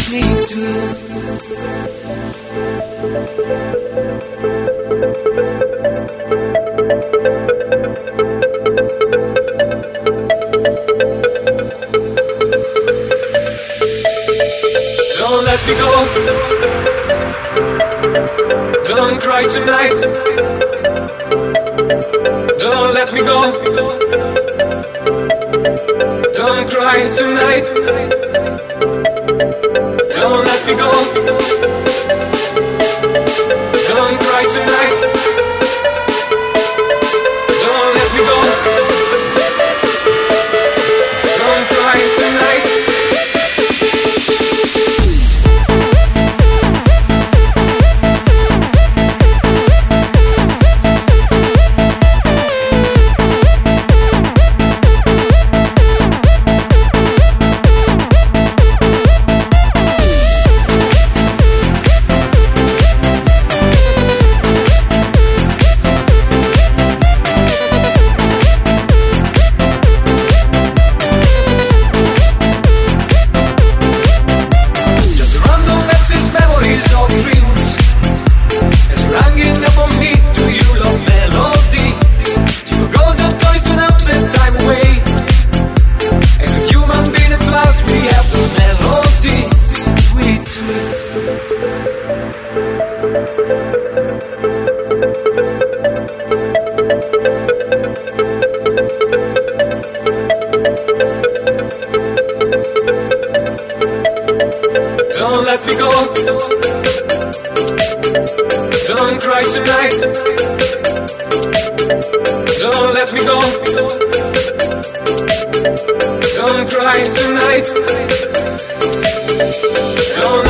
me too. Don't let me go. Don't cry tonight. Don't let me go. Don't cry tonight. Don't let me go. Don't cry tonight. Don't let me go. Don't cry tonight. Don't let me go. Don't cry tonight. Don't let me go. Don't cry tonight. Don't